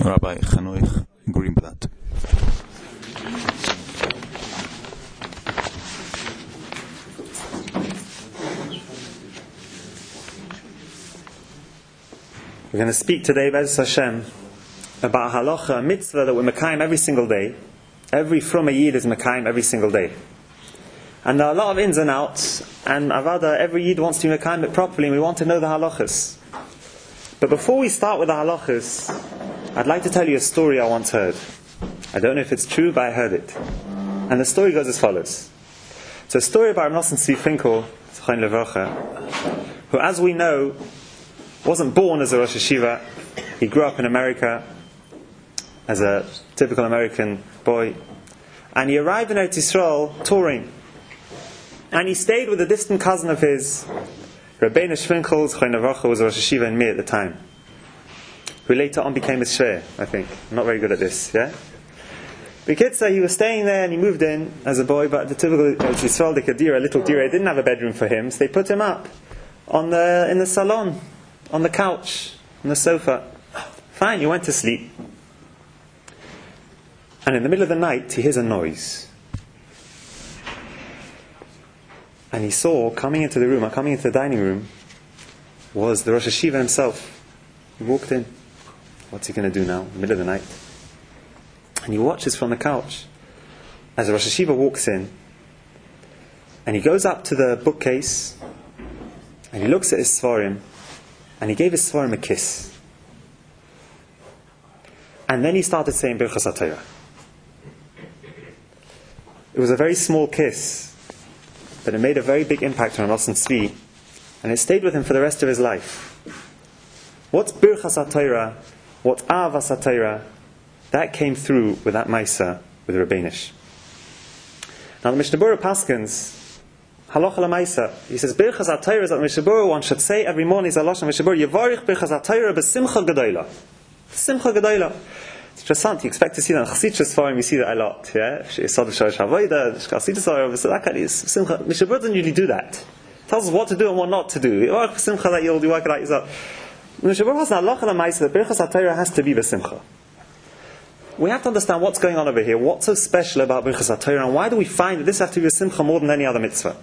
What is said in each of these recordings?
Rabbi Chanoich Greenblatt. We're going to speak today, Be'ez Hashem, about halacha, a mitzvah that we're mekayim every single day. Every from a yid is mekayim every single day. And there are a lot of ins and outs, and avada, every yid wants to be mekayim it properly, and we want to know the halachas. But before we start with the halachas, I'd like to tell you a story I once heard. I don't know if it's true, but I heard it. And the story goes as follows. It's a story about Rav Nosson Tzvi Finkel, who, as we know, wasn't born as a Rosh Hashiva. He grew up in America as a typical American boy. And he arrived in Eretz Yisrael touring. And he stayed with a distant cousin of his, Rabbeinu Shvinkel, was a Rosh Hashiva in Mir at the time, who later on became his shver, I think. I'm not very good at this, yeah? The kid said he was staying there and he moved in as a boy, but the typical Eretz Yisrael, the Kadira, a little Dira, didn't have a bedroom for him, so they put him up in the salon, on the couch, on the sofa. Fine, he went to sleep. And in the middle of the night, he hears a noise. And he saw, coming into the dining room, was the Rosh Hashiva himself. He walked in. What's he going to do now, in the middle of the night? And he watches from the couch as the Rosh Hashiva walks in. And he goes up to the bookcase, and he looks at his Sfarim, and he gave his Sfarim a kiss. And then he started saying Birchas HaTorah. It was a very small kiss, but it made a very big impact on Rav Nosson Tzvi, and it stayed with him for the rest of his life. What's Birchas HaTorah? What's Avas HaTorah? That came through with that Maisa, with Rabbanish. Now the Mishnah Berurah paskins, Halacha L'Maisa, he says Birchas HaTorah is that the Mishnah Berurah one should say every morning, Zalosh Mishnah Berurah, Yevarich Birchas HaTorah b'simcha gedola. Simcha gedola. It's interesting, you expect to see that in Chassidus Forum, you see that a lot, yeah? Yesod Shorish Havoda, Chassidus Forum, so that kind of Simcha. Mishnah Berurah doesn't usually do that. It tells us what to do and what not to do. Yevarich Simcha, that you'll work it out yourself. Mishnah Berurah has an halacha l'maisa that Birchas HaTorah has to be b'simcha. We have to understand what's going on over here. What's so special about Birchas HaTorah, and why do we find that this has to be b'simcha more than any other mitzvah?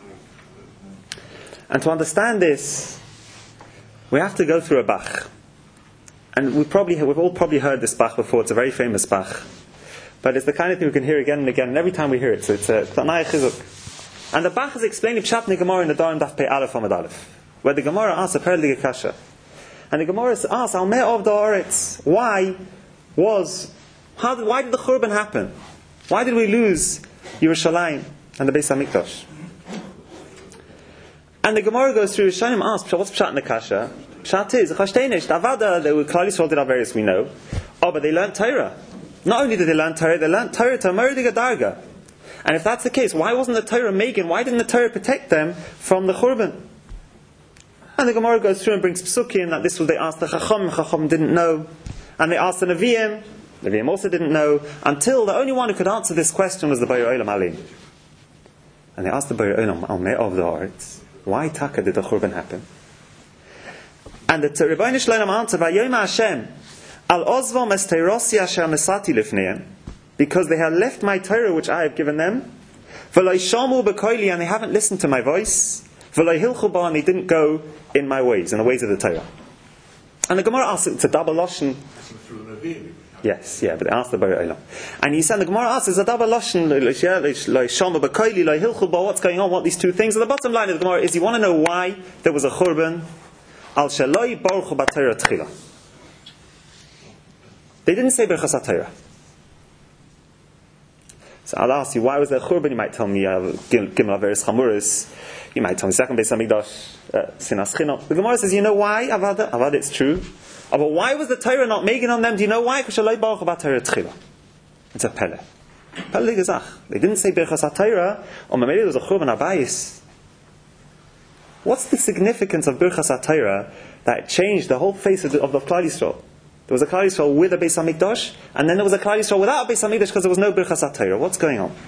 And to understand this, we have to go through a Bach. And we've all probably heard this Bach before. It's a very famous Bach, but it's the kind of thing we can hear again and again. And every time we hear it, so it's a Tanai Chizuk. And the Bach is explaining Pshat in the Gemara in the Darim Daf Pei Aleph Amud Aleph, where the Gemara asks a Perlige Kasha. And the Gemara asks, Al Me'ov Da'aretz, why did the Churban happen? Why did we lose Yerushalayim and the Beis HaMikdash? And the Gemara goes through, Rishonim asks, what's Pshat in the Kasha? Pshat is, Chashtenish, Avada, they were Klal Yisrael did various, we know. Oh, but they learned Torah. Not only did they learn Torah to a Meridiga Darga. And if that's the case, why wasn't the Torah Megan? Why didn't the Torah protect them from the Churban? And the Gemara goes through and brings Psukim that this was, they asked the Chacham didn't know. And they asked the Nevi'im also didn't know, until the only one who could answer this question was the Borei Olam Alim. And they asked the Borei Olam, Al Me'ov Da'aretz, why Taka did the Churban happen? And the Rebbeinu Shloim answered, Vayoma Hashem, Al Ozvom es Teirosi asher nesati lifneim, because they have left my Torah which I have given them, V'lo yishamu b'koili, and they haven't listened to my voice, V'lo hilchu ba, and they didn't go in my ways, in the ways of the Torah. And the Gemara asks, it's a double lashon. Yes, yeah, but they asked the Borei Olam. And he said, the Gemara asks, it's a double lashon, lo yishamu b'koili, lo hilchu ba, what's going on, what these two things? And the bottom line of the Gemara is, you want to know why there was a Churban? Al shaloi baruchu b'Torah tchila. They didn't say Birchas HaTorah. So I'll ask you, why was there Churban? You might tell me Gimel Averis Chamuris. You might tell me second Beis HaMikdash Sinas Chinam. The Gemara says, you know why? Avada, it's true. But why was the Torah not making on them? Do you know why? Because shaloi baruchu b'Torah tchila. It's a pele. Pele gezach. They didn't say Birchas HaTorah. Or maybe there was a Churban Abayis. What's the significance of Birchas HaTorah that changed the whole face of the Klal Yisrael? There was a Klal Yisrael with a Beis HaMikdash, and then there was a Klal Yisrael without a Beis HaMikdash because there was no Birchas HaTorah. What's going on?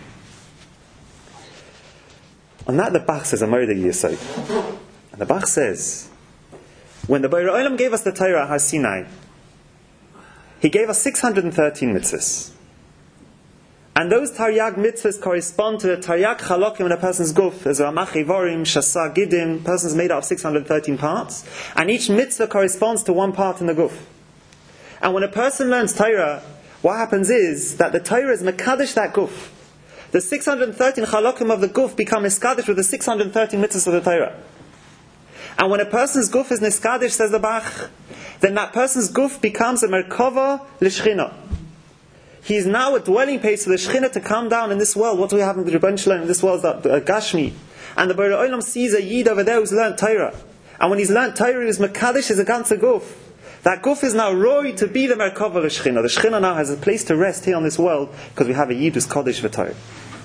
On that the Bach says a Meridig Yesod. And the Bach says, when the Borei Olam gave us the Torah at Har Sinai, He gave us 613 mitzvahs. And those Taryag mitzvahs correspond to the Taryag chalokim in a person's guf. There's Ramach Ivorim, Shasa Gidim, person's made up of 613 parts. And each mitzvah corresponds to one part in the guf. And when a person learns Torah, what happens is that the Torah is mekadesh that guf. The 613 chalokim of the guf become niskadish with the 613 mitzvahs of the Torah. And when a person's guf is niskadish, says the Bach, then that person's guf becomes a merkava l'shchina. He is now a dwelling place for the Shekhinah to come down in this world. What do we have in the Rebbeinu Shalom? In this world is Gashmi. And the Borei Olam sees a Yid over there who's learned Torah. And when he's learned Torah, he's Mekadesh, is a ganze guf. That guf is now roy to be the Merkava of the Shekhinah. The Shekhinah now has a place to rest here on this world because we have a Yid who's Kodesh for Torah.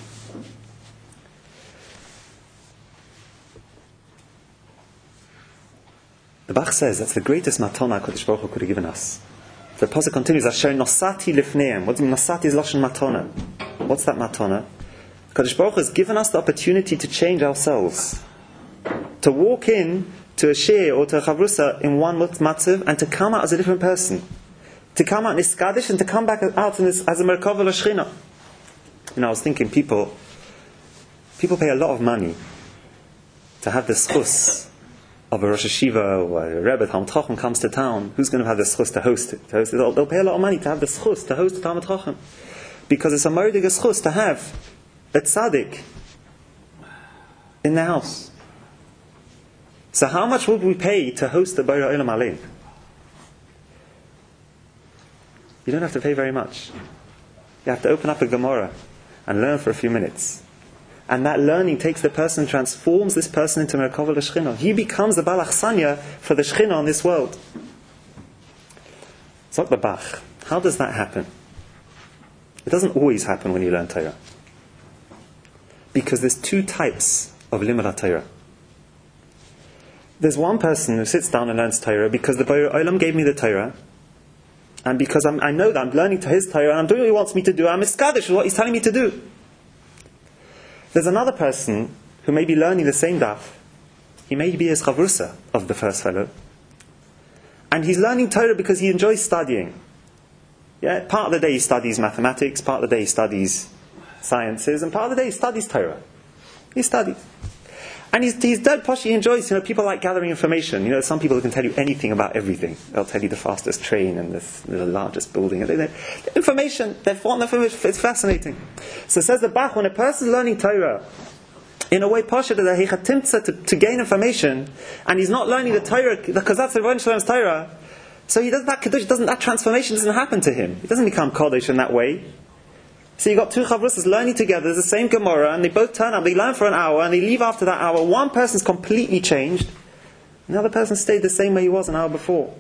The Bach says that's the greatest matana HaKadosh Baruch Hu could have given us. The pasuk continues, Asher nosati lifneim. What does nosati is lashon matana? What's that matana? Kadosh Baruch Hu has given us the opportunity to change ourselves, to walk in to a shir or to a chavrusa in one matzav and to come out as a different person, to come out niskadish and to come back out as a merkava l'shchina. I was thinking, people pay a lot of money to have the schus of a Rosh Hashiva or a Rebbe Talmud Chacham comes to town. Who's going to have the schus to host it? They'll pay a lot of money to have the schus to host the Talmud Chacham, because it's a meridig schus to have a tzaddik in the house. So how much would we pay to host the Borei Olam Alein? You don't have to pay very much. You have to open up a Gemara and learn for a few minutes. And that learning takes the person, transforms this person into Merkava l'Shechina. He becomes the Balach Sanya for the Shechina on this world. Zok the Bach. How does that happen? It doesn't always happen when you learn Torah. Because there's two types of Limud Torah. There's one person who sits down and learns Torah because the Borei Olam gave me the Torah, and because I know that I'm learning to his Torah and I'm doing what he wants me to do. I'm miskadish with what he's telling me to do. There's another person who may be learning the same daf. He may be his chavrusa of the first fellow, and he's learning Torah because he enjoys studying. Yeah, part of the day he studies mathematics, part of the day he studies sciences, and part of the day he studies Torah. He studies. And he's dead posh, he enjoys, people like gathering information. Some people can tell you anything about everything. They'll tell you the fastest train and the largest building. The information, it's fascinating. So says the Bach, when a person is learning Torah, in a way poshet to gain information, and he's not learning the Torah, because that's the Rebbeinu Shalom's Torah, so he does that Kiddush, that transformation doesn't happen to him. He doesn't become Kodesh in that way. So you've got two chavrusas learning together, there's the same Gemara, and they both turn up, they learn for an hour, and they leave after that hour. One person's completely changed, and the other person stayed the same way he was an hour before.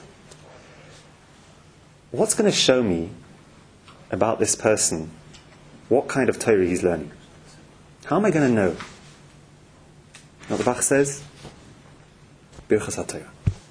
What's going to show me about this person what kind of Torah he's learning? How am I going to know? What the Bach says? Birchas HaTorah.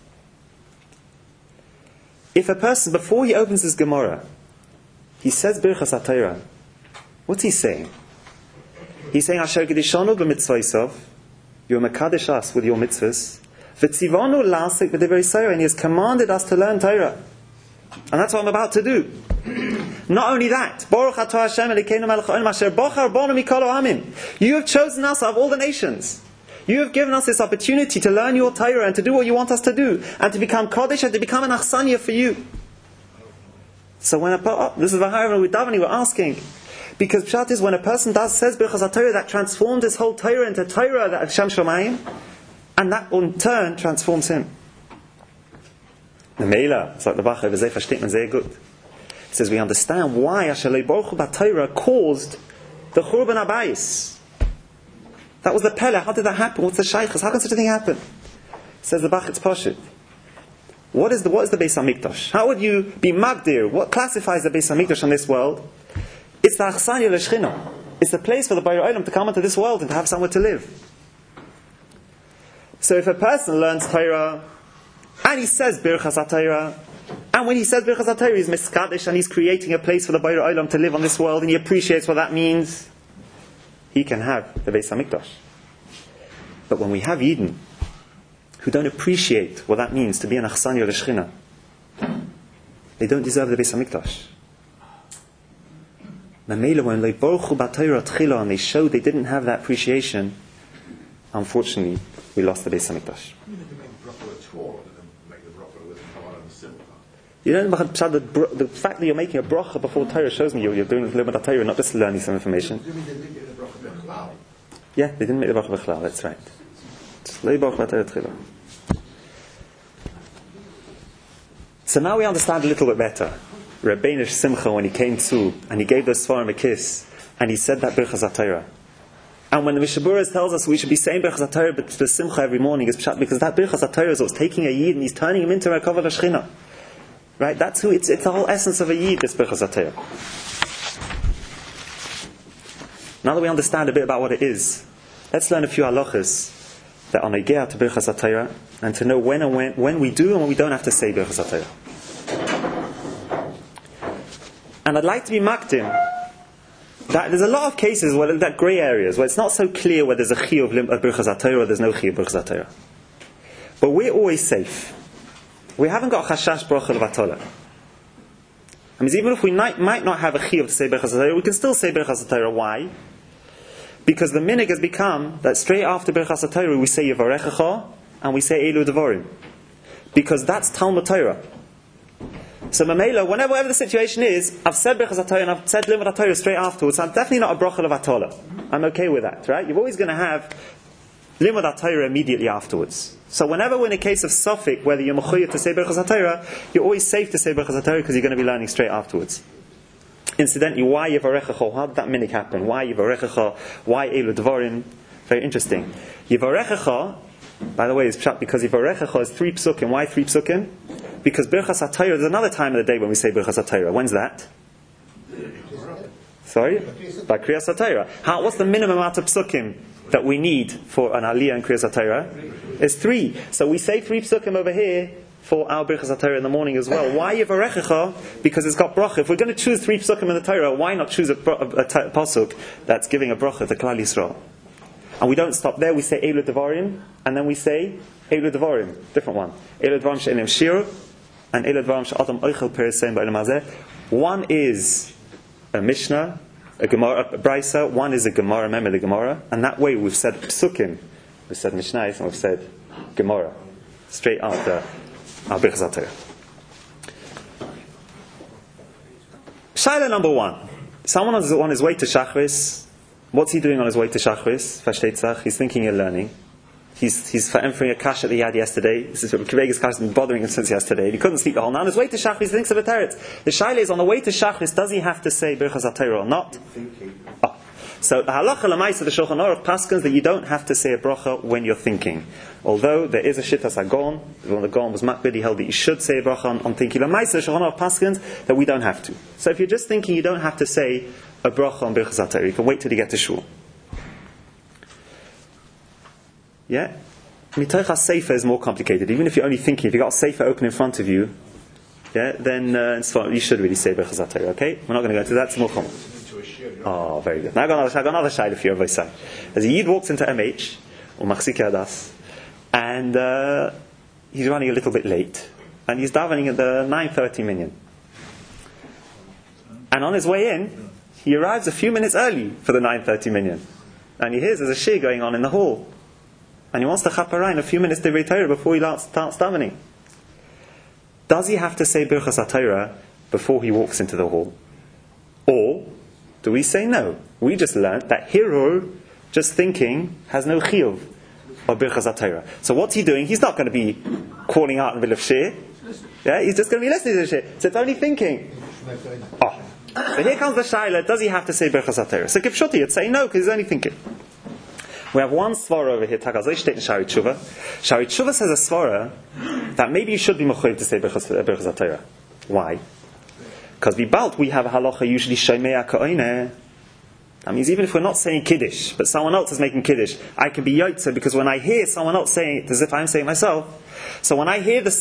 If a person, before he opens his Gemara, he says Birchas HaTorah, what's he saying? He's saying, Asher Gedishonu b'mitzvaysav, you're mekadesh us with your mitzvahs, v'tzivonu la'asik b'divrei Torah, and he has commanded us to learn Torah. And that's what I'm about to do. Not only that, Baruch atah Hashem Elokeinu melech ha'olam asher bochar bonu mikol ha'amim. You have chosen us of all the nations. You have given us this opportunity to learn your Torah and to do what you want us to do, and to become Kodesh and to become an achsanya for you. So when this is V'hayim with davening, we're asking, because Pshat is when a person says Birchas HaTorah, that transforms his whole Torah into Torah that Shem Shomayim, and that in turn transforms him. The Meila, it's like the Bach over there, versteht man sehr gut. It says we understand why Asher Baruch Hu B'Torah caused the Churban Abayis. That was the Pele. How did that happen? What's the Shaykhs? How can such a thing happen? Says the Bach, it's Pashit. What is the Beis HaMikdash? How would you be Magdir? What classifies the Beis HaMikdash in this world? It's the Achsanya L'Shchina. It's the place for the Borei Olam to come into this world and to have somewhere to live. So if a person learns Torah, and he says Birchas HaTorah, and when he says Birchas HaTorah, he's miskadish and he's creating a place for the Borei Olam to live on this world, and he appreciates what that means, he can have the Beis HaMikdash. But when we have Yidden who don't appreciate what that means to be an Achsanya L'Shchina, They don't deserve the Beis HaMikdash. Mamela, when they borchu b'Torah tchila and they showed they didn't have that appreciation, unfortunately, we lost the Beis HaMikdash. You don't the fact that you're making a bracha before Torah shows me you're doing limud Torah, not just learning some information. Yeah, they didn't make the bracha b'chlal. That's right. So now we understand a little bit better. Rabbeinu Simcha, when he came to and he gave those Sfarim a kiss and he said that Birchas HaTorah. And when the Mishaburas tells us we should be saying Birchas HaTorah but the Simcha every morning is because that Birchas HaTorah is what's taking a Yid and he's turning him into a Kavod HaShechina. Right? That's who it's the whole essence of a Yid, this Birchas HaTorah. Now that we understand a bit about what it is, let's learn a few halachas that are negea to Birchas HaTorah and to know when we do and when we don't have to say Birchas HaTorah. And I'd like to be makdim that there's a lot of cases where there's that grey areas where it's not so clear whether there's a chiyuv of Birchas HaTorah or there's no chiyuv of Birchas HaTorah. But we're always safe. We haven't got chashash bracha levatala. I mean, even if we might not have a chiyuv to say Birchas HaTorah, we can still say Birchas HaTorah. Why? Because the minhag has become that straight after Birchas HaTorah we say Yivarechecha and we say Elu Devarim. Because that's Talmud Torah. So Mamela, whenever the situation is, I've said Birchas HaTorah and I've said Limud HaTorah straight afterwards, so I'm definitely not a bracha levatala. I'm okay with that, right? You're always going to have Limud HaTorah immediately afterwards. So whenever we're in a case of suffix, whether you're mechuyev to say Birchas HaTorah, you're always safe to say Birchas HaTorah because you're going to be learning straight afterwards. Incidentally, why Yivarechecha? How did that minhag happen? Why Yivarechecha? Why Elu Devarim? Very interesting. Yivarechecha, by the way, is pshat because Yivarechecha is 3 psukim. Why 3 psukim? Because Birchas HaTorah, there's another time of the day when we say Birchas HaTorah. When's that? Sorry? By Kriyas HaTorah. What's the minimum amount of psukim that we need for an aliyah in Kriyas HaTorah? It's 3. So we say 3 psukim over here for our Birchas HaTorah in the morning as well. Why Yivarechecha? Because it's got bracha. If we're going to choose 3 psukim in the Torah, why not choose a pasuk that's giving a bracha to Klal Yisrael? And we don't stop there. We say Elu Devarim, and then we say Elu Devarim, different one. Elu Devarim she'enem shir, and Elu Devarim she'adam oichel peresein ba'olam hazeh. One is a Mishnah, a Gemara, a Brisa. One is a Gemara, remember the Gemara. And that way we've said psukim, we've said Mishnayos, and we've said Gemara, straight after our Birchas HaTorah. Shaila number 1. Someone is on his way to Shachris. What's he doing on his way to Shachris? Versteht? He's thinking and learning. He's answering a kasha that he had yesterday. This is Kivega's kasha has been bothering him since yesterday. He couldn't sleep the whole night. On his way to Shachris, he thinks of a teretz. The shaila is, on the way to Shachris, does he have to say Birchas HaTorah or not? Oh. So the halacha l'maisa, the Shulchan Aruch paskins that you don't have to say a bracha when you're thinking. Although there is a shittas hagon, when the gon was makbid, he held that you should say a bracha on thinking. L'maisa, the Shulchan Aruch paskins that we don't have to. So if you're just thinking, you don't have to say a bracha on Birchas HaTorah. You can wait till you get to shul. Yeah? Mitoch HaSefer is more complicated. Even if you're only thinking, if you've got a Sefer open in front of you, yeah, then you should really say Birchas HaTorah, okay? We're not going to go into that, it's more common. Oh, very good. Now I've got another shayla for you, As a Yid walks into MH, or Machzik Yadas, and he's running a little bit late, and he's davening at the 9:30 minyan. And on his way in, he arrives a few minutes early for the 9:30 minyan. And he hears there's a shir going on in the hall. And he wants to chaparayim a few minutes to Divrei Torah before he starts davening. Does he have to say Birchas HaTorah before he walks into the hall? Or do we say no? We just learnt that hirur, just thinking, has no chiyuv of Birchas HaTorah. So what's he doing? He's not going to be calling out in the middle of shir. Yeah, he's just going to be listening to the shir. So it's only thinking. Oh. So here comes the shayla, does he have to say Birchas HaTorah? So Kipshuti, you'd say no, because he's only thinking. We have one svara over here, Tagazay Shteit in Shari Tshuva. Shari Tshuva says a svara that maybe you should be mechuyev to say Birchas HaTorah. Why? Because we have a halacha usually Shomea Ka'oineh. That means even if we're not saying Kiddush, but someone else is making Kiddush, I can be Yotze, because when I hear someone else saying it as if I'm saying it myself, so when I hear the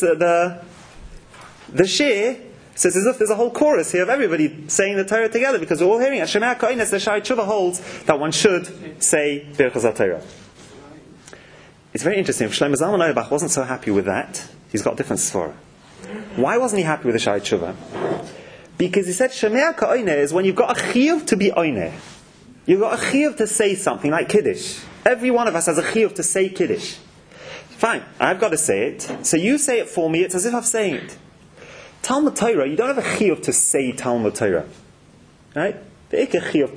shir, it's as if there's a whole chorus here of everybody saying the Torah together, because we're all hearing it. Shomea Ka'oineh, the Shari Tshuva holds that one should say Birchas HaTorah. It's very interesting. Shlomo Zalman Auerbach wasn't so happy with that. He's got a different svara. Why wasn't he happy with the Sha'ar Tshuva? Because he said, Shemea ka'oineh is when you've got a chiyuv to be oineh. You've got a chiyuv to say something like Kiddush. Every one of us has a chiyuv to say Kiddush. Fine, I've got to say it. So you say it for me, it's as if I'm saying it. Talmud Torah, you don't have a chiyuv to say Talmud Torah. Right? You're thinking,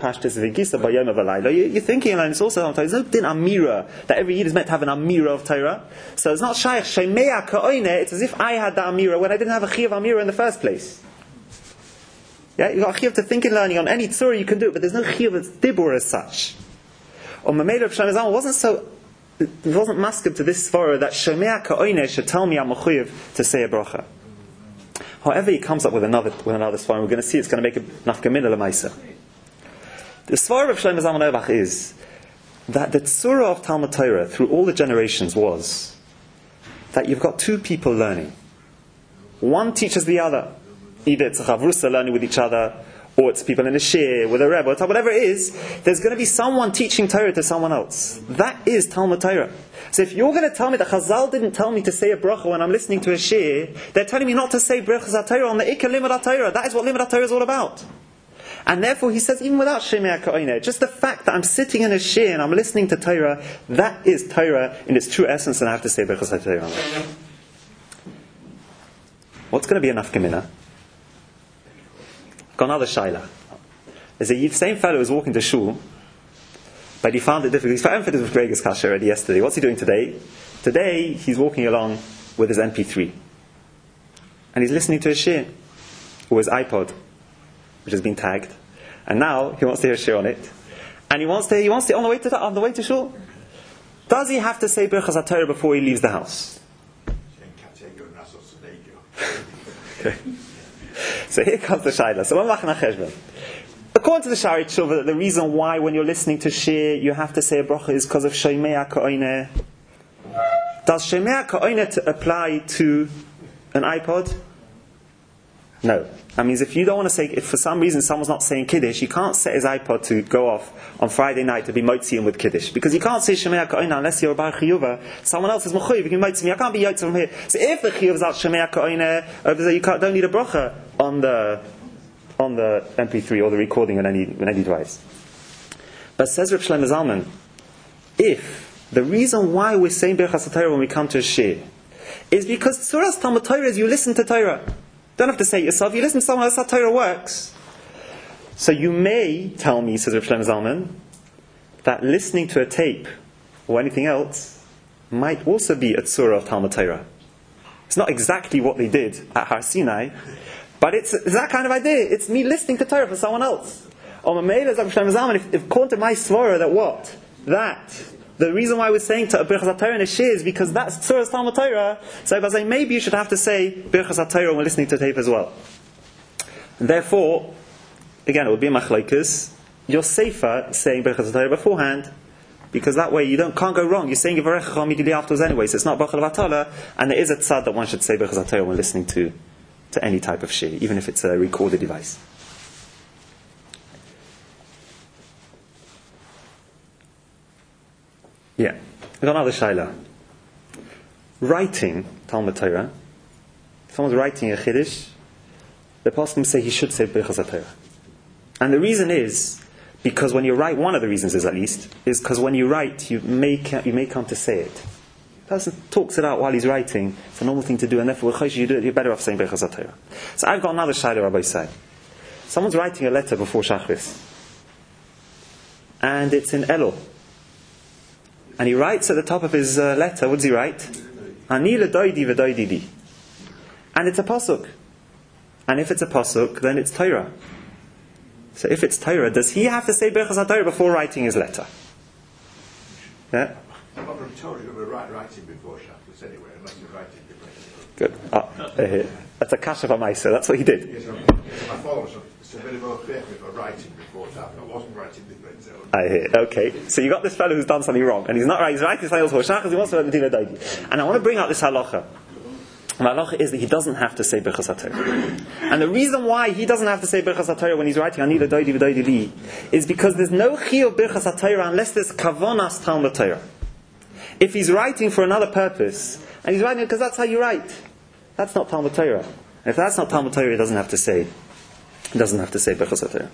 and it's also there's no din amira that every Yid is meant to have an amira of Torah. So it's not shaykh shemea ka'oineh. It's as if I had the amira when I didn't have a chiyuv amira in the first place. Yeah, you got a chiyuv to think and learning on any tzura you can do it, but there's no chiyuv that's dibur as such. Or Mamela of Shlomo Zalman wasn't masked to this svara that shemea ka'oineh should tell me I'm mechuyev to say a bracha. However, he comes up with another svara. We're going to see it's going to make a nafkamina l'maisa. The svara of Shlomo Zalman Auerbach is that the tzura of Talmud Torah through all the generations was that you've got two people learning. One teaches the other. Either it's a chavrusa learning with each other, or it's people in a shir with a rebbe, whatever it is, there's going to be someone teaching Torah to someone else. That is Talmud Torah. So if you're going to tell me that Chazal didn't tell me to say a bracha when I'm listening to a shir, they're telling me not to say brachas HaTorah on the Ikar Limud HaTorah. That is what Limud HaTorah is all about. And therefore he says, even without Shemea Ka'oineh, just the fact that I'm sitting in a shir and I'm listening to Torah, that is Torah in its true essence, and I have to say brachas HaTorah on it. What's going to be enough gemina? Got another shaila. There's a same fellow who's walking to shul, but he found it difficult. He's found it with Gregor's kasha already yesterday. What's he doing today? Today he's walking along with his MP3, and he's listening to a shir or his iPod, which has been tagged, and now he wants to hear a shir on it, and he wants to on the way to shul. Does he have to say brachas HaTorah before he leaves the house? Okay. So here comes the shaila. So according to the Sha'ar Tshuva, the reason why when you're listening to shir you have to say a bracha is because of Shemea Ka'oineh. Does Shemea Ka'oineh apply to an iPod? No. That means if you don't want to say, if for some reason someone's not saying Kiddush, you can't set his iPod to go off on Friday night to be Motziim with Kiddush. Because you can't say Shemea Ka'oineh unless you're a Bar Chiyuva. Someone else is Mechuyev, you can Motziim. I can't be Yotze from here. So if the Chiyuv is out Shemea Ka'oineh, over there you don't need a bracha on the MP3 or the recording on any device. But says Reb Shlomo Zalman, if the reason why we're saying Birchas HaTorah when we come to a shir is because Tzuras Talmud Torah is you listen to Torah. Don't have to say it yourself. You listen to someone else, how Torah works. So you may tell me, says Reb Shlomo Zalman, that listening to a tape or anything else might also be a tzura of Talmud Torah. It's not exactly what they did at Har Sinai, but it's that kind of idea. It's me listening to Torah for someone else. Or Mamela, says Reb Shlomo Zalman, if according to my svara that the reason why we're saying to Birchas HaTorah in a shir is because that's Tzuras Talmud Torah. So if I say maybe you should have to say Birchas HaTorah when listening to tape as well. And therefore, again, it would be a machlokes. You're safer saying Birchas HaTorah beforehand, because that way you can't go wrong. You're saying Yivarechecha immediately afterwards anyway, so it's not Bracha Levatala, and there is a tzad that one should say Birchas HaTorah when listening to any type of shir, even if it's a recorded device. Yeah, we've got another shaila. Writing Talmud Torah. If someone's writing a Chiddush, the poskim say he should say Birchas HaTorah. And the reason is because when you write, one of the reasons is at least, is because when you write, you may come to say it. The person talks it out while he's writing. It's a normal thing to do, and therefore you do it, you're better off saying Birchas HaTorah. So I've got another shaila, Rabbi say. Someone's writing a letter before Shachris, and it's in Elul. And he writes at the top of his letter, what does he write? Ani l'doidi v'doidi di. And it's a pasuk. And if it's a pasuk, then it's Torah. So if it's Torah, does he have to say Birchas HaTorah before writing his letter? Yeah? I'm not told you to writing before Shabbos anyway, unless you're writing before. Good. That's a kasha v'maisa. That's what he did. Yes, my father was a bit more clear for writing before Shabbos. I wasn't writing before. I hear. Okay, so you got this fellow who's done something wrong, and he's not right. He's writing something else for Shachas. He wants to write the Daigi. And I want to bring out this halacha. And the halacha is that he doesn't have to say Birchas HaTorah. And the reason why he doesn't have to say Birchas HaTorah when he's writing Ani l'doidi v'doidi li is because there's no chiyuv Birchas HaTorah unless there's kavonas Talmud Torah. If he's writing for another purpose, and he's writing because that's how you write, that's not Talmud Torah. If that's not Talmud Torah, it doesn't have to say Birchas HaTorah.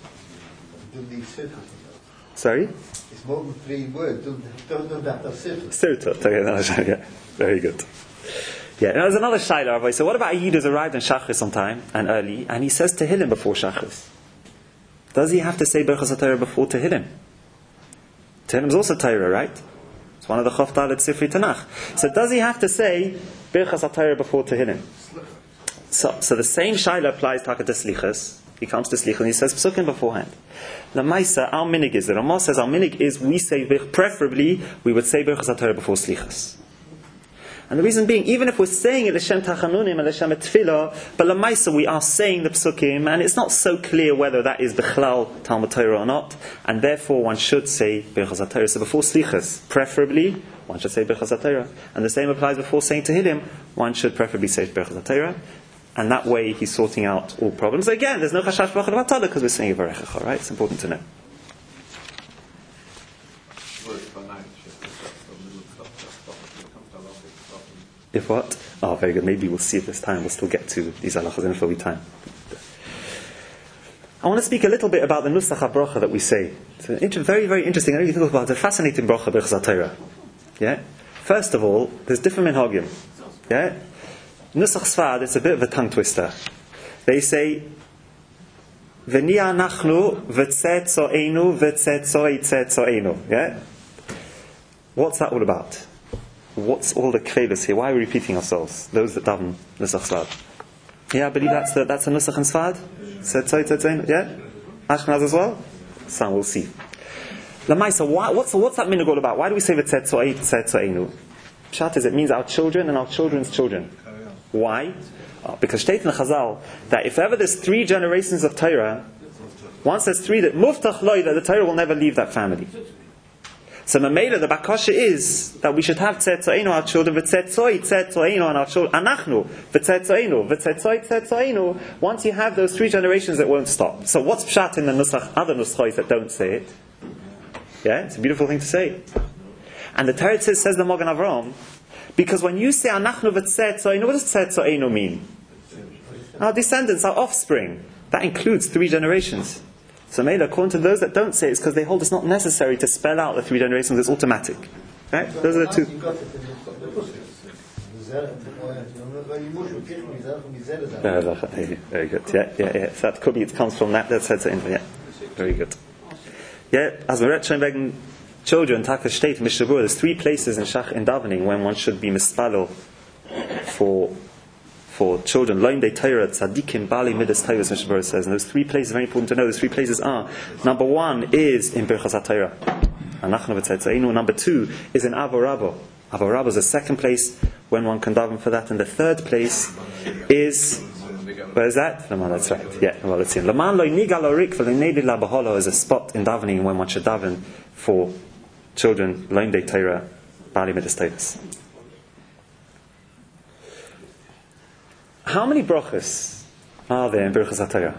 Sorry? It's more than 3 words. Don't that sirtut. Sirtut. Okay, yeah. Very good. Yeah, now there's another shayla, Rabbi. So what about a Yid who's arrived in Shachris on time and early, and he says Tehillim before Shachris? Does he have to say Birchas HaTorah before Tehillim? Tehillim is also Torah, right? It's one of the Chof Dalet Sifri Tanakh. So does he have to say Birchas HaTorah before Tehillim? So the same shayla applies to Hakadas Slichas. He comes to Slichas and he says Psukim beforehand. The Maisa, our minig is, the Ramah says our minig is, we say, preferably, we would say Birchas HaTorah before Slichas. And the reason being, even if we're saying it L'Shem Tachanunim and L'Shem Tefillah, but L'Maisa we are saying the Psukim, and it's not so clear whether that is B'chlal Talmud Torah or not, and therefore one should say Birchas HaTorah. So before Slichas, preferably, one should say Birchas HaTorah. And the same applies before saying Tehillim, one should preferably say Birchas HaTorah. And that way he's sorting out all problems. Again, there's no Chashash B'chad B'Tala because we're saying Yivarechecha, right? It's important to know. If what? Oh, very good. Maybe we'll see it this time. We'll still get to these halachas in a full time. I want to speak a little bit about the Nusach HaBrocha that we say. It's very, very interesting. I really think about it. It's a fascinating brocha, Birchas HaTorah. Yeah? First of all, there's different minhagim. Yeah? Nusach Sfad, it's a bit of a tongue twister. They say, V'ni anachnu v'tzetzo'enu v'tzetzo'etzetzo'enu. Yeah? What's that all about? What's all the kvedas here? Why are we repeating ourselves? Those that daven Nusach Sfad. Yeah, I believe that's a Nusach and Sfad. Tzetzo'etzetzo'enu. Yeah? Ashkenaz as well? Some we'll see. Lamaisa, what's that minhag all about? Why do we say v'tzetzo'etzetzo'enu? Pshat is it means our children and our children's children. Why? Because state in the Chazal that if ever there's 3 generations of Torah, once there's 3, that muftach loy, that the Torah will never leave that family. So Mamela, the bakasha is that we should have tzetzo'enu, our children, v'tzetzo'enu, and our children, anachnu, v'tzetzo'enu. Once you have those 3 generations, it won't stop. So what's pshat in the nusach, other nuschos that don't say it? Yeah, it's a beautiful thing to say. And the Torah says the Magen Avraham, because when you say anachnu v'tzetzo'enu, what does tzetzo'enu mean? Our descendants, our offspring. That includes 3 generations. So maybe according to those that don't say it, it's because they hold it's not necessary to spell out the 3 generations, it's automatic. Right? Those are the 2. Very good. Yeah. So that could be, it comes from that tzetzo'enu. Yeah. Very good. Yeah, as we're showing children, Taka State, Mishabur, there's 3 places in Shach in davening when one should be mispalel for children. Loim de Torah, Tzadikim, Bali, Midas, Torah, Mishabur says. And those 3 places, very important to know, those 3 places are, number 1 is in Birchas HaTorah. Anachnu v'tzetzo'enu. Number 2 is in Avorabo. Avorabo is the 2nd place when one can daven for that. And the 3rd place is, where is that? Laman, that's right. Yeah, well, let's see. Laman loy nigal orik v'lo'nedi labaholo is a spot in davening when one should daven for children, Loim de Torah, Bali Midas Torah. How many brachas are there in Birchas HaTorah?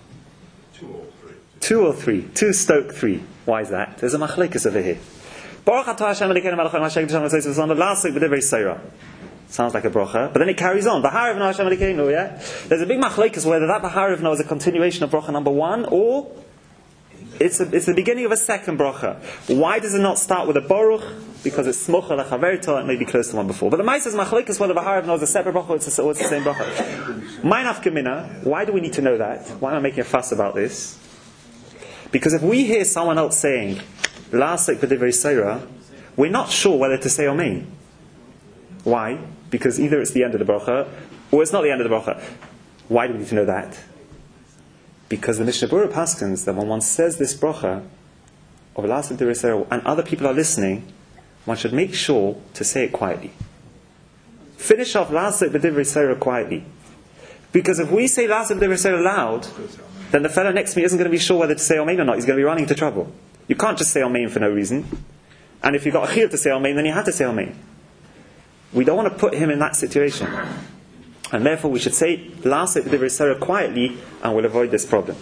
2 or 3. 2 stoke 3. Why is that? There's a machlekes over here. Baruch atah Hashem Elokeinu melech haolam asher k'dashanu v'tzeitzos on the last b'divrei Seirah. Sounds like a bracha, but then it carries on. B'harav no Hashem Elokeinu, yeah? There's a big machlekes whether that B'harav no is a continuation of bracha number 1 or it's the beginning of a 2nd bracha. Why does it not start with a baruch? Because it's smucha lechaverta, it may be close to one before. But the Maisa is machlekes whether B'harav no is a separate bracha or it's the same bracha. Ma'inaf gemina. Why do we need to know that? Why am I making a fuss about this? Because if we hear someone else saying Lasek b'divrei Seirah, we're not sure whether to say Amen. Why? Because either it's the end of the bracha or it's not the end of the bracha. Why do we need to know that? Because the Mishnah Berurah paskins that when one says this bracha of Lasek b'divrei Seirah and other people are listening, one should make sure to say it quietly. Finish off Lasek b'divrei Seirah quietly. Because if we say Lasek b'divrei Seirah loud, then the fellow next to me isn't going to be sure whether to say Amen or not. He's going to be running into trouble. You can't just say Amen for no reason. And if you've got a chiyuv to say Amen, then you have to say Amen. We don't want to put him in that situation. And therefore we should say Lasek b'divrei Seirah quietly and we'll avoid this problem.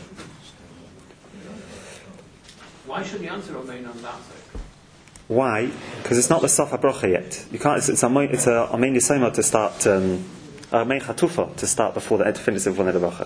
Why should we answer Amen on Lasek? Why? Because it's not the Sof HaBrocha yet. You can't. It's a Amen Yisoma to start main chatufa to start before the definitive one of the bracha.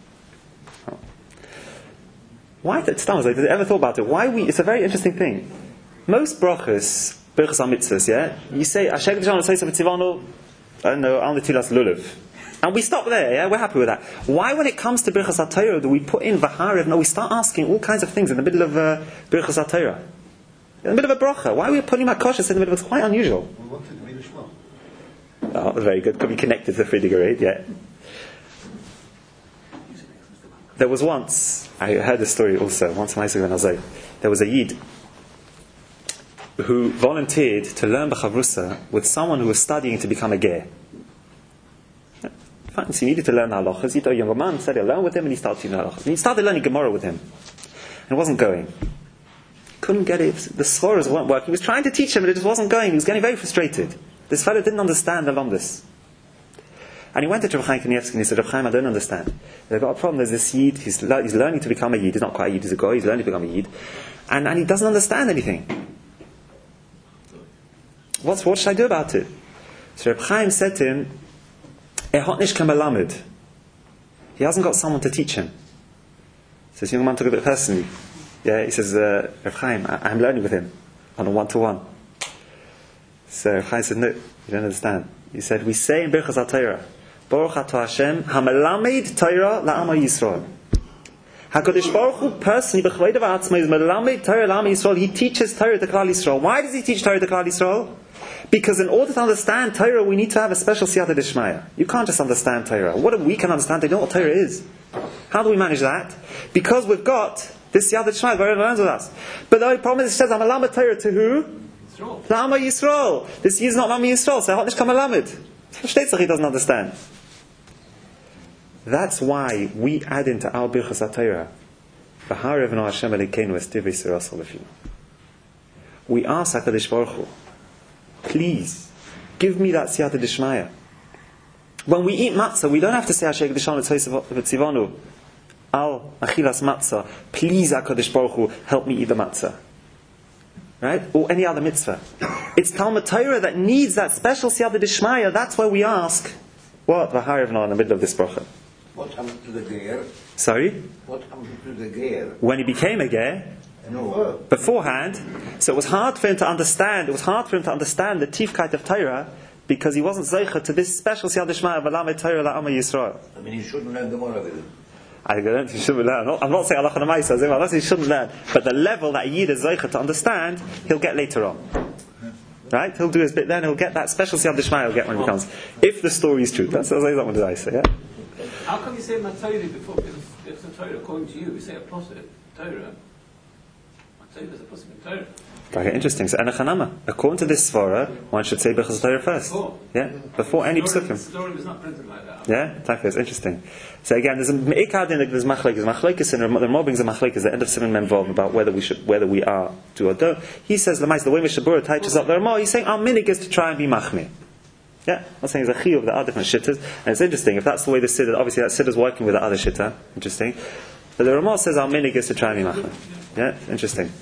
Why? Did you ever thought about it? It's a very interesting thing. Most brachas, berachas mitzvahs, yeah, you say Asher Kedishanu Tzeisav Tzivanu, I don't know, Al Netilas Lulav, and we stop there. Yeah, we're happy with that. Why, when it comes to berachas HaTorah, do we put in Vaharev? No, we start asking all kinds of things in the middle of berachas HaTorah, in the middle of a bracha. Why are we putting Makoshas in the middle? It's quite unusual. We wanted to be the Shema. Oh, very good. Could be connected to the Friediger, yeah. There was once, I heard a story also, once in Azay, there was a Yid who volunteered to learn B'chavrusa with someone who was studying to become a ger. So he needed to learn halachas. A younger man said he'll learn with him, and he started learning halachas. And he started learning Gemara with him. And it wasn't going. Couldn't get it. The svaras weren't working. He was trying to teach him, but it just wasn't going. He was getting very frustrated. This fellow didn't understand the Lomdus. And he went to Rav Chaim Kanievsky and he said, Rav Chaim, I don't understand. They've got a problem. There's this Yid. He's learning to become a Yid. He's not quite a Yid, he's a guy. He's learning to become a Yid. And he doesn't understand anything. What should I do about it? So Rav Chaim said to him, he hasn't got someone to teach him. So this young man took it a bit personally. Yeah, he says, Rav Chaim, I'm learning with him on a one-to-one. So Rav Chaim said, no, you don't understand. He said, we say in Birchas HaTorah, Baruch Ato Hashem, HaMelamed Torah La'ama Yisrael. HaKadosh Baruch Hu personally, B'chvei Dava Atzma, is Melamed Torah La'ama Yisrael. He teaches Torah to Klal Yisrael. Why does he teach Torah to Klal Yisrael? Because in order to understand Torah, we need to have a special siyata d'shmaya. You can't just understand Torah. What if we can understand? They know what Torah is. How do we manage that? Because we've got this siyata d'shmaya. Very learns with us. But the only problem is it says, HaMelamed Torah to who? Lama Yisrael. This is not Lama Yisrael. So how much come a lamed? He doesn't understand. That's why we add into our Birchas HaTorah, V'harev no Hashem Elokeinu es tivei sirasol lefinu. We ask HaKadosh Baruch Hu, please give me that siyata d'shmaya. When we eat matzah, we don't have to say Asher Kedishanu Tzivanu Al Achilas Matzah. Please HaKadosh Baruch Hu, help me eat the matzah. Right? Or any other mitzvah. It's Talmud Torah that needs that special siyata d'shmaya. That's why we ask, what? V'harev no in the middle of this bracha. What happened to the ger? Sorry? What happened to the ger? When he became a ger, No. beforehand, so it was hard for him to understand. It was hard for him to understand the tifkeit of Torah because he wasn't zeicha to this special siyata d'shmaya of V'lamed Torah La'ama Yisrael. I mean, he shouldn't learn Gemara with him. I don't think he shouldn't learn. I'm not saying Allah Namaisa, I'm not saying he shouldn't learn. But the level that a Yid is zeicha to understand, he'll get later on. Right? He'll do his bit then, he'll get that special siyata d'shmaya he'll get when he becomes. If the story is true. That's what I say, yeah? How come you say Matayri before? Because it's a Torah, according to you, we say a proselyte Torah. Matayri is a proselyte Torah. Very interesting. So, Enochanama. According to this svara, one should say Birchas Torah first. Yeah? Before any psukim. The story was not printed like that. Yeah? Exactly. It's interesting. So again, there's a me'ikad in there's machlekes. Machlekes and the mobbings of machlekes, the end of Simon Memvov, about whether we are do or don't. He says, the way Mishabura touches up the Ramah, he's saying our minig is to try and be machmir. Yeah? I'm saying it's a chiyuv, there are different shittas. And it's interesting, if that's the way the siddur, obviously that siddur is working with the other shitta. Interesting. But the Ramah says our minig is to try and be machmir. Yeah? Interesting.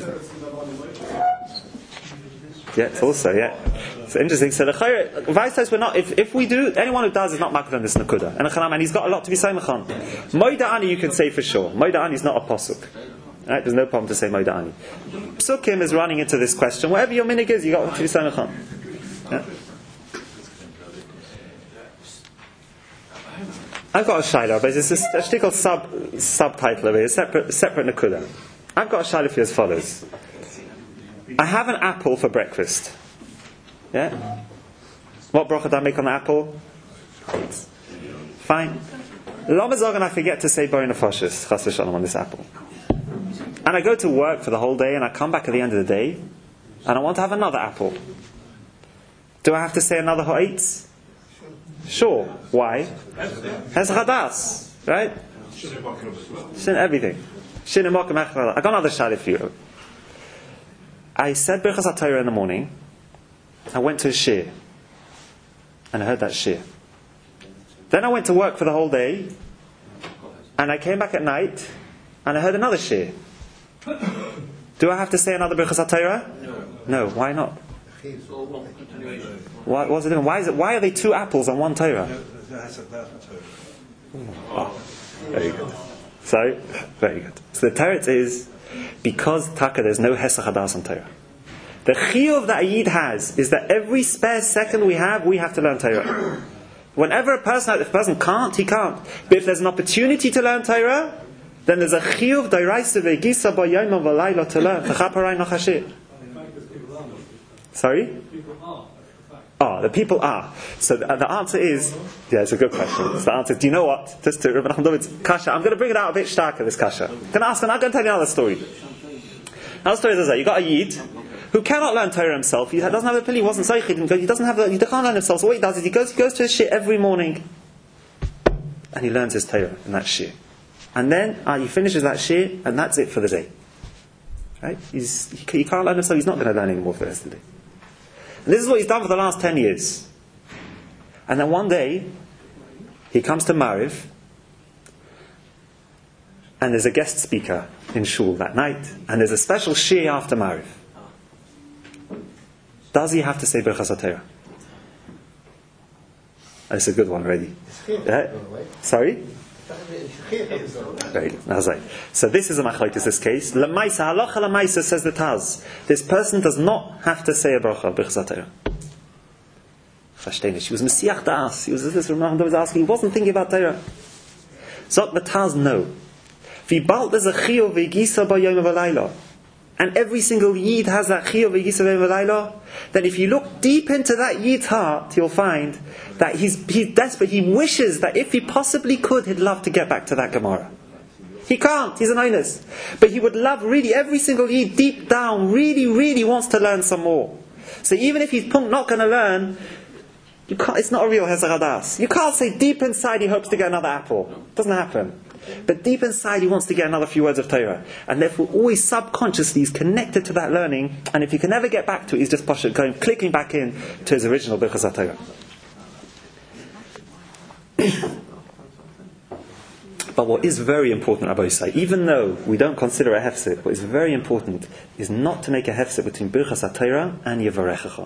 Yeah, it's also, yeah. It's interesting. So the chayre, Vaisais, we're not, if we do, anyone who does is not makar on this nakuda. And he's got a lot to be saimachan. Moida Ani you can say for sure. Moida Ani is not a posuk. Right? There's no problem to say Moida Ani. Psukim is running into this question. Whatever your minig is, you got to be saimachan. Yeah. I've got a shayla, but it's a shtickle subtitle of it, a separate nakuda. I've got a shayla for you as follows. I have an apple for breakfast. Yeah? What bracha do I make on the apple? Fine. Lamazog, I forget to say Bori Nefashis, Chas v'Shalom, on this apple. And I go to work for the whole day, and I come back at the end of the day, and I want to have another apple. Do I have to say another ha'etz? Sure. Why? Has chadas, right? Shin everything. Shin emokim echad. I got another shayla for you. I said Birchas HaTorah in the morning. I went to a shir. And I heard that shir. Then I went to work for the whole day. And I came back at night. And I heard another shir. Do I have to say another Birchas HaTorah? No. Why not? It's all one continuation. What's it doing? Why are they two apples on one Torah? Very good. So, very good. So the teretz is, because Taka, there's no Hesach Hadas on Torah. The chiyuv that a yid has is that every spare second we have to learn Torah. Whenever if a person can't, he can't. But if there's an opportunity to learn Torah, then there's a chiyuv d'oraisa ve'gisa b'yom v'layla to learn. T'chaparay nachashir. Sorry? The people are. So the answer is, yeah, it's a good question. So the answer is, do you know what? Just to Rabbi Nachman David's kasha, I'm going to bring it out a bit starker, this kasha. I'm going to tell you another story. Another story is that you got a yid who cannot learn Torah himself. He doesn't have the pillar, he wasn't Zochid, he can't learn himself. So what he does is he goes to his shir every morning and he learns his Torah in that shir. And then he finishes that shir and that's it for the day. Right? He can't learn himself, he's not going to learn anymore for the rest of the day. And this is what he's done for the last 10 years. And then one day, he comes to Mariv, and there's a guest speaker in Shul that night, and there's a special shir after Mariv. Does he have to say Birchas HaTorah? That's a good one already. Sorry? Very good. That's right. So this is a machlokes, this case. Lamaisa, halacha lamaisa, says the Taz. This person does not have to say a bracha Birchas HaTorah. Verstehen. She was Mesiach das. He was asking. He wasn't thinking about Torah. So the Taz no. V'balt there's a chiyuv v'gisa b'yom v'layla, and every single yid has that chiyuv v'gisa b'yom v'layla. Then if you look deep into that yid's heart, you'll find that he's desperate. He wishes that if he possibly could, he'd love to get back to that Gemara. He can't. He's an onus. But he would love really, every single yid deep down really, really wants to learn some more. So even if he's not going to learn, it's not a real Hesach Hadas. You can't say deep inside he hopes to get another apple. It doesn't happen. But deep inside he wants to get another few words of Torah. And therefore always subconsciously he's connected to that learning. And if he can never get back to it, he's just clicking back in to his original Birchas HaTorah. But what is very important, Rabbi Yisai, even though we don't consider a hefset, what is very important is not to make a hefset between Birchas HaTorah and Yevarechecha.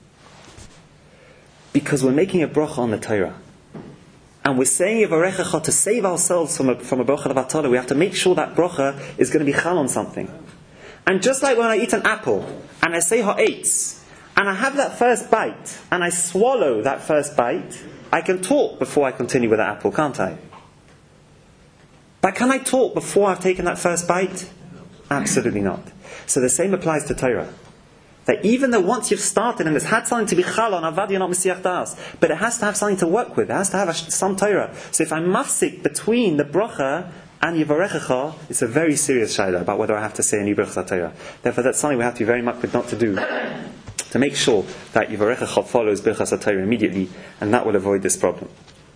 Because we're making a bracha on the Torah. And we're saying Yevarechecha to save ourselves from a bracha of Torah. We have to make sure that bracha is going to be chal on something. And just like when I eat an apple, and I say ha'etz, and I have that first bite, and I swallow that first bite, I can talk before I continue with the apple, can't I? But can I talk before I've taken that first bite? Absolutely not. So the same applies to Torah. That even though once you've started and it's had something to be chal on, avad you're not Mesiach das, but it has to have something to work with. It has to have some Torah. So if I'm mafsik between the bracha and Yevarechecha, it's a very serious shayla about whether I have to say a new Birchas HaTorah. Therefore that's something we have to be very much not to do. To make sure that Yevarechecha follows Birchas HaTorah immediately, and that will avoid this problem.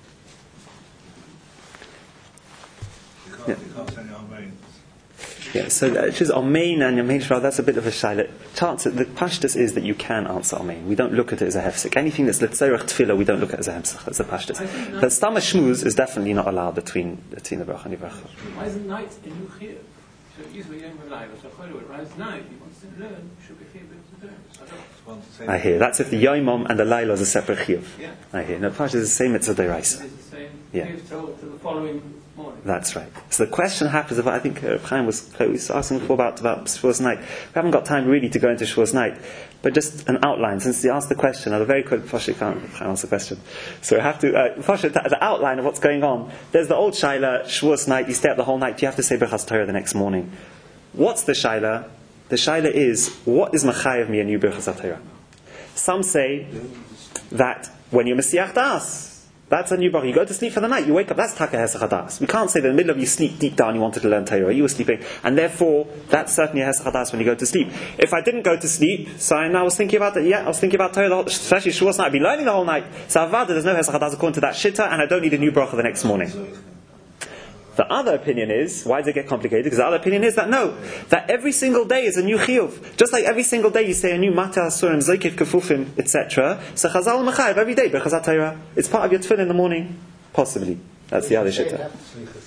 Yeah, so just Amen and Yamein Shra, that's a bit of a shayla. The pashtus is that you can answer Amen. We don't look at it as a hefsek. Anything that's Letzerach Tefillah, we don't look at it as a hefsek, as a pashtus. But Stama Shmuz is definitely not allowed between the bracha and Yevarechecha. Why is night a new chiyuv? So usually Yom V'Layla, so Chayru, whereas night, he wants to learn, should be chiyuv. I hear. That's if the Yomom and the Laila is a separate chiyuv. Yeah. I hear. No, pashtus is the same mitzvah deraisa. It's the same Yeah. chiyuv till the following morning. That's right. So the question happens about, I think Chaim was asking before about Shavuos night. We haven't got time really to go into Shavuos night, but just an outline. Since you asked the question, I'll very quick, Foshi can't answer the question. So I have to, the outline of what's going on. There's the old Shaila, Shavuos night, you stay up the whole night, you have to say Birchas Torah the next morning. What's the Shaila? The Shaila is, what is Machayev me a new Birchas Torah? Some say that when you're Mesiach das, that's a new bracha. You go to sleep for the night, you wake up, that's Taka Hesach Hadas. We can't say that in the middle of you sleep deep down you wanted to learn Torah, you were sleeping, and therefore that's certainly a Hesach Hadas when you go to sleep. If I didn't go to sleep, so I was thinking about I was thinking about Torah, especially Shavuos night, I'd be learning the whole night. So Avada, there's no Hesach Hadas according to that shitta, and I don't need a new bracha the next morning. The other opinion is, why does it get complicated? Because the other opinion is that no, that every single day is a new chiyuv. Just like every single day you say a new Mata Asurim, Zokiv Kefufim, etc. So Chazal Mechayev every day, Birchas HaTorah. It's part of your tefillah in the morning. Possibly. That's the other shitta.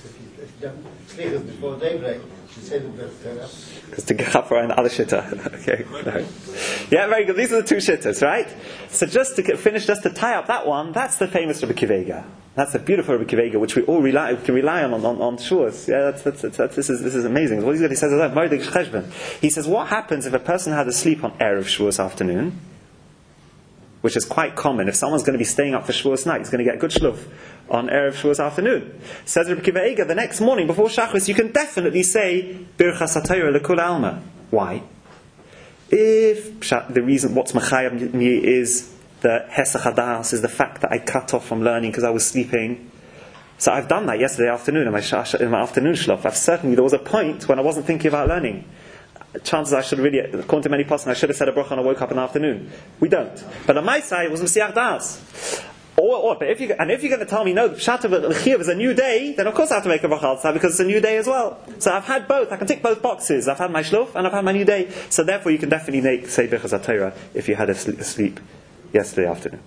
Slichas before daybreak. She said the best. Because to get up around the other shitta. Okay. No. Yeah, very good. These are the two shittas, right? So just to finish, just to tie up that one, that's the famous Rabbi Kivega. That's the beautiful Rabbi Kivega, which we all can rely on Shuas. Yeah, this is amazing. What he says is that he says, what happens if a person had to sleep on Erev Shavuos afternoon? Which is quite common. If someone's going to be staying up for Shavuos night, he's going to get good shluf on Erev Shavuos afternoon. Says Rabbi Kiva Eiger, the next morning before Shachris, you can definitely say Birchas HaTorah L'Kol Alma. Why? If the reason what's Machayab me is the Hesach Hadas, is the fact that I cut off from learning because I was sleeping. So I've done that yesterday afternoon in my afternoon shluf. There was a point when I wasn't thinking about learning. Chances I should really, according to many persons, I should have said a bracha and I woke up in the afternoon. We don't. But on my side, it was Mesiach Das. But if you're going to tell me, no, the Pshat of L'chiyuv is a new day, then of course I have to make a bracha outside because it's a new day as well. So I've had both. I can tick both boxes. I've had my shluf and I've had my new day. So therefore you can definitely say Birchas HaTorah if you had a sleep yesterday afternoon.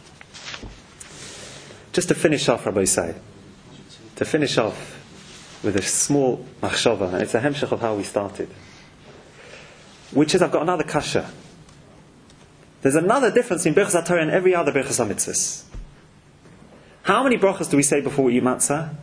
Just to finish off, Rabbi Yisai. To finish off with a small machshava, and it's a hemshech of how we started. Which is, I've got another kasha. There's another difference in Birchas HaTorah and every other Birchas HaMitzvahs. How many brachas do we say before we eat matzah?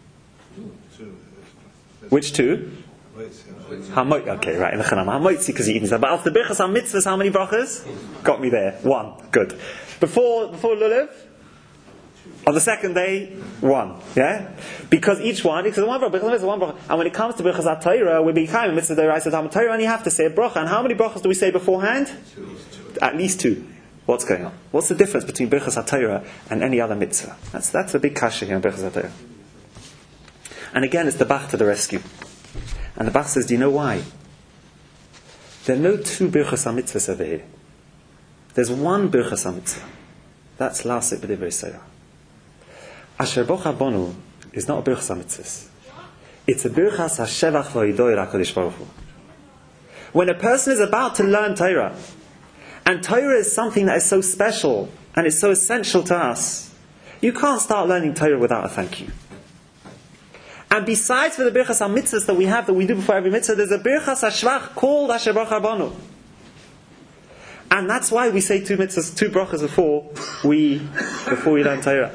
Which two? Okay, right, in the Chanam. Hamoitzi, because you eat matzah. But after Birchas HaMitzvahs, how many brachas? Got me there. 1. Good. Before Lulav? On the second day, 1. Yeah? Because each one, because one bracha. And when it comes to Birchas HaTorah, we become a mitzvah d'oraisa Talmud Torah, and you have to say a bracha. And how many brachas do we say beforehand? 2. At least 2. What's going on? What's the difference between Birchas HaTorah and any other mitzvah? That's a big kasha here in Birchas HaTorah. And again, it's the Bach to the rescue. And the Bach says, do you know why? There are no 2 Birchas HaMitzvahs over here. There's 1 Birchas HaMitzvah. That's Lasik B'divrei Torah. Asher Bocha Bonu is not a Birchas HaMitzvahs. It's a Birchas HaShevach V'Hidoy HaKadosh Baruch Hu. When a person is about to learn Torah, and Torah is something that is so special, and it's so essential to us, you can't start learning Torah without a thank you. And besides for the Birchas HaMitzvahs that we do before every mitzvah, there's a Birchas HaShevach called Asher Bocha Bonu. And that's why we say 2 mitzvahs, 2 brachas before we learn Torah.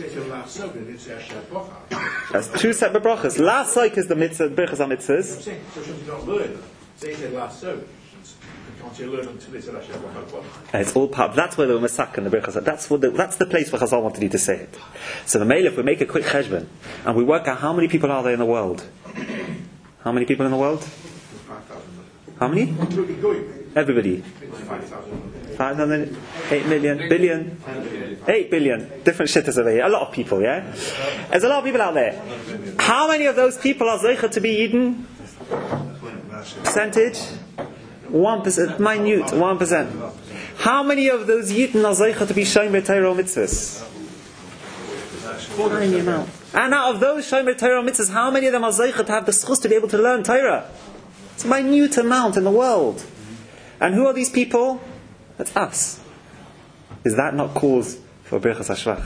That's 2 separate brachas. Last soik is the mitzvah, Birchas HaMitzvahs. And it's all part. That's where the Masak and the Birchas. That's the place where Chazal wanted you to say it. So the Meilef, we make a quick cheshbon and we work out how many people are there in the world. How many people in the world? How many? Everybody. 500, 8 million, billion, 8 billion. Different shittas over here. A lot of people, yeah? There's a lot of people out there. How many of those people are zeicha to be Eden? Percentage? 1%, minute, 1%. How many of those Yidden are zeicha to be Shomer Torah mitzvahs? Tiny amount. And out of those Shomer Torah mitzvahs, how many of them are zeicha to have the schus to be able to learn Torah? It's a minute amount in the world. And who are these people? That's us. Is that not cause for Birchas HaShevach?